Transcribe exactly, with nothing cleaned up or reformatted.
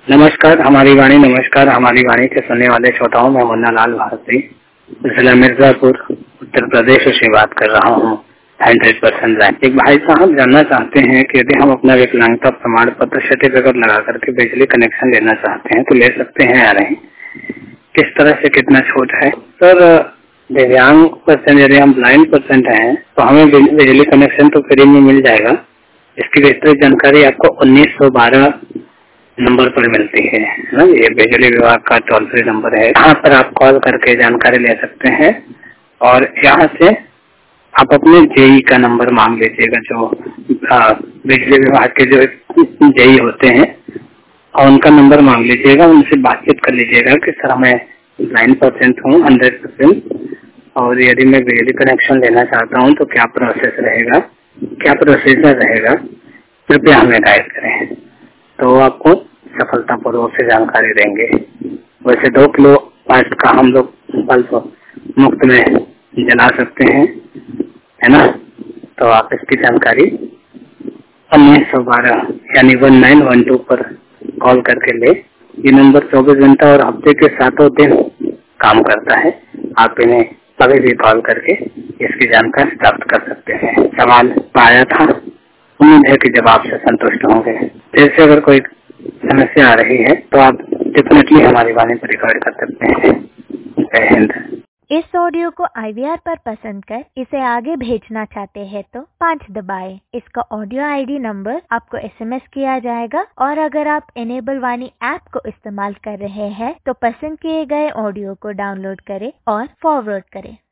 नमस्कार हमारी वाणी नमस्कार हमारी वाणी के सुनने वाले श्रोताओं में मुन्ना लाल भारती जिला मिर्जापुर उत्तर प्रदेश से बात कर रहा हूँ। Hundred percent right. एक भाई साहब जानना चाहते हैं कि यदि हम अपना विकलांगता प्रमाण पत्र सर्टिफिकेट लगा करके बिजली कनेक्शन लेना चाहते हैं तो ले सकते हैं या नहीं, किस तरह से कितना छूट है। सर दिव्यांग पर्सन यदि हम ब्लाइंड पर्सन हैं तो हमें बिजली कनेक्शन तो फ्री में मिल जाएगा। इसकी विस्तृत जानकारी आपको उन्नीस सौ बारह नंबर पर मिलती है ना। ये बिजली विभाग का टोल फ्री नंबर है, यहाँ पर आप कॉल करके जानकारी ले सकते हैं। और यहाँ से आप अपने जेई का नंबर मांग लीजिएगा, जो बिजली विभाग के जो जेई होते हैं और उनका नंबर मांग लीजिएगा, उनसे बातचीत कर लीजिएगा कि सर मैं नाइन परसेंट हूँ हंड्रेड परसेंट और यदि मैं बिजली कनेक्शन लेना चाहता हूँ तो क्या प्रोसेस रहेगा, क्या प्रोसीजर रहेगा, कृपया हमें गाइड करें। तो आपको सफलतापूर्वक से जानकारी देंगे। वैसे दो किलो वाट का हम लोग बल्ब मुफ्त में जला सकते हैं, है ना। तो आप इसकी जानकारी उन्नीस सौ बारह यानी वन नाइन वन टू पर कॉल करके ले। ये नंबर चौबीस घंटा और हफ्ते के सातों दिन काम करता है। आप इन्हें कभी भी कॉल करके इसकी जानकारी प्राप्त कर सकते हैं। सवाल पाया था, उम्मीद है कि जवाब से संतुष्ट होंगे। जैसे अगर कोई समस्या आ रही है तो आप डेफिनेटली हमारी वाणी पर रिकॉर्ड कर सकते हैं। जय हिंद। इस ऑडियो को आई वी आर पर पसंद कर इसे आगे भेजना चाहते हैं तो पाँच दबाएं। इसका ऑडियो आई डी नंबर आपको एस एम एस किया जाएगा और अगर आप इनेबल वाणी ऐप को इस्तेमाल कर रहे हैं तो पसंद किए गए ऑडियो को डाउनलोड करें और फॉरवर्ड करें।